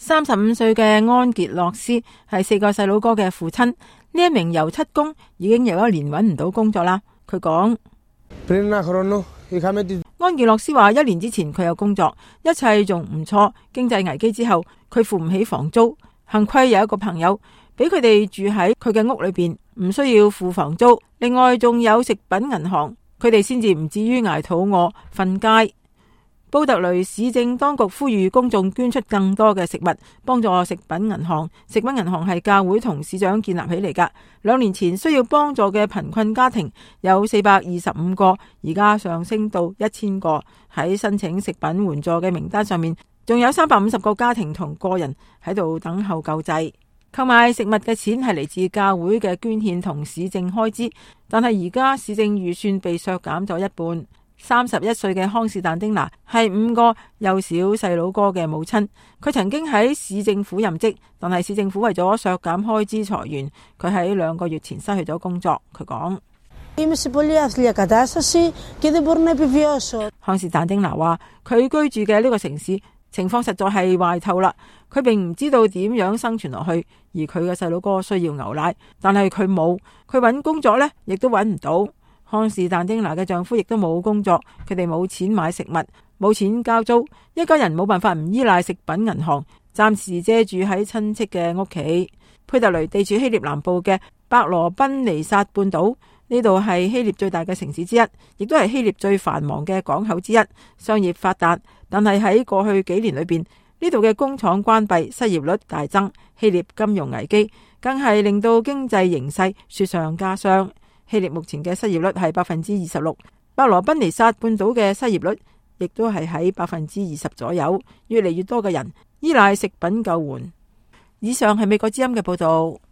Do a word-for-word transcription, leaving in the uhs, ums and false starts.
三十五歲嘅安傑洛斯係四個細佬哥嘅父親，呢一名油漆工已經有一年揾唔到工作啦。佢講，安傑洛斯話一年之前佢有工作，一切仲唔錯。經濟危機之後，佢付唔起房租，幸虧有一個朋友俾佢哋住喺佢嘅屋裏邊，唔需要付房租。另外仲有食品銀行，佢哋先至唔至於挨肚餓瞓街。布特雷市政當局呼籲公眾捐出更多嘅食物，幫助食品銀行。食品銀行係教會同市長建立起嚟㗎。兩年前需要幫助嘅貧困家庭有四百二十五個，而家上升到一千個。喺申請食品援助嘅名單上面，仲有三百五十個家庭同個人喺度等候救濟。購買食物嘅錢係嚟自教會嘅捐獻同市政開支，但係而家市政預算被削減咗一半。三十一歲嘅康士但丁娜係五個幼小細佬哥嘅母親，佢曾經喺市政府任職，但係市政府為咗削減開支裁員，佢喺兩個月前失去咗工作。佢講，康士但丁娜話佢居住嘅呢個城市情況實在係壞透啦，佢並唔知道點樣生存落去，而佢嘅細佬哥需要牛奶，但係佢冇，佢揾工作呢亦都揾唔到。康士但丁娜嘅丈夫亦都冇工作，佢哋冇錢買食物，冇錢交租，一家人冇辦法唔依賴食品銀行，暫時借住喺親戚嘅屋企。佩特雷地處希臘南部嘅伯羅賓尼撒半島，呢度係希臘最大嘅城市之一，亦都係希臘最繁忙嘅港口之一，商業發達。但係喺過去幾年裏邊，呢度嘅工廠關閉，失業率大增，希臘金融危機更係令到經濟形勢雪上加霜。希臘目前嘅失業率係百分之二十六，伯羅賓尼撒半島嘅失業率亦都係喺百分之二十左右，越嚟越多嘅人依賴食品救援。以上係美國之音嘅報道。